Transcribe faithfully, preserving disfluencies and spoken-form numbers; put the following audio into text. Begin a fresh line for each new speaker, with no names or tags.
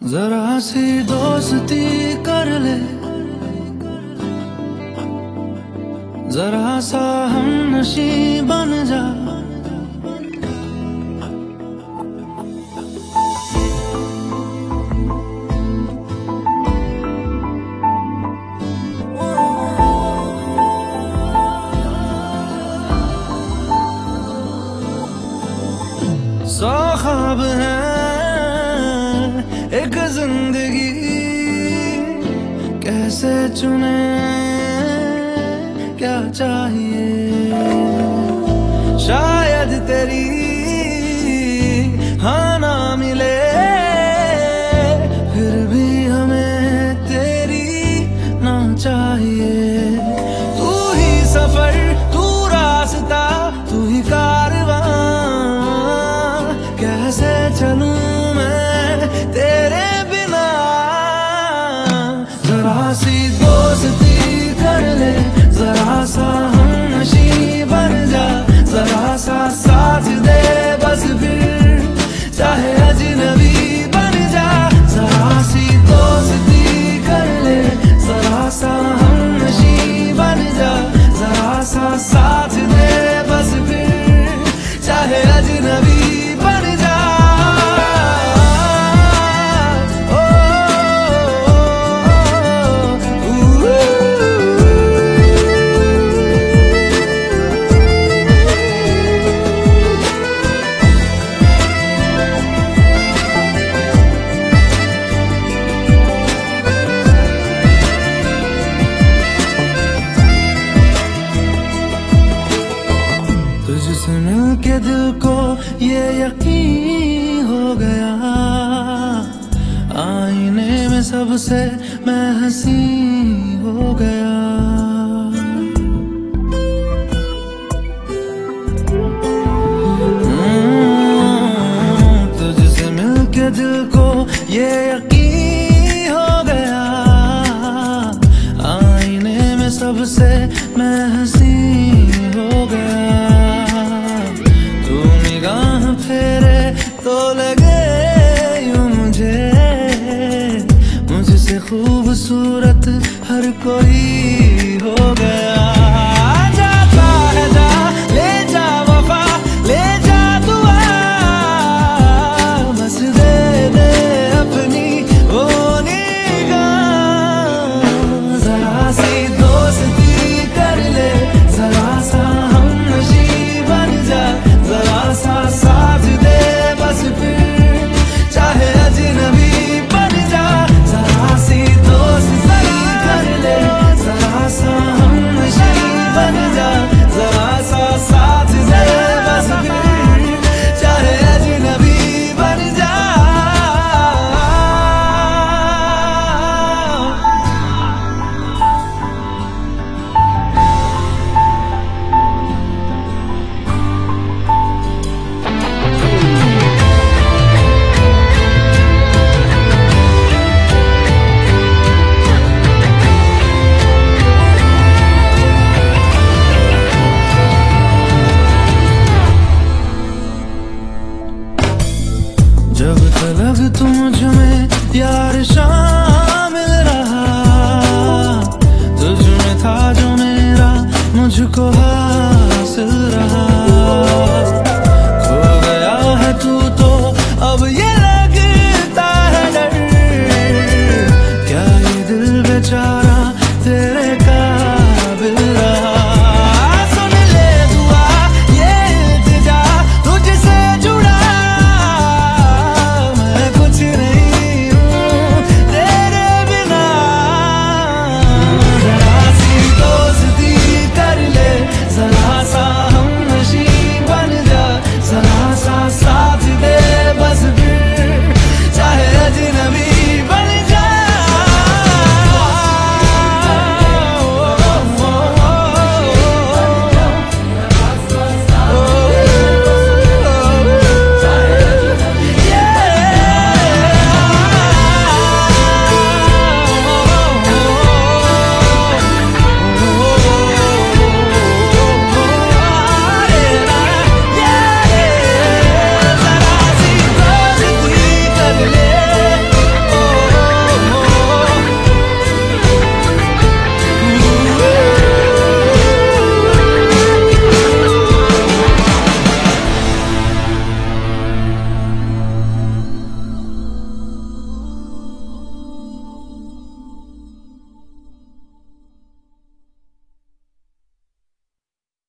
जरा सी दोस्ती कर ले, जरा सा हम नशी बन जा। सौ ख्वाब है एक जिंदगी, कैसे चुने क्या चाहिए। शायद तेरी हाँ ना मिले, फिर भी हमें तेरी ना चाहिए। तू ही सफर, तू रास्ता, तू ही कारवां, कैसे चलूं मैं तेरे बिना। जरा सी दोस्ती कर ले, जरा सा हम नशी बन जा। जरा सा साथ दे बस फिर चाहे अजनबी बन जा। जरा सी दोस्ती कर ले, जरा सा हम नशी बन जा। जरा सा साथ दे बस फिर चाहे अजनबी बन जा। तुझसे मिलके दिल को ये यकीन हो गया, आईने में सबसे मैं हंसी हो गया।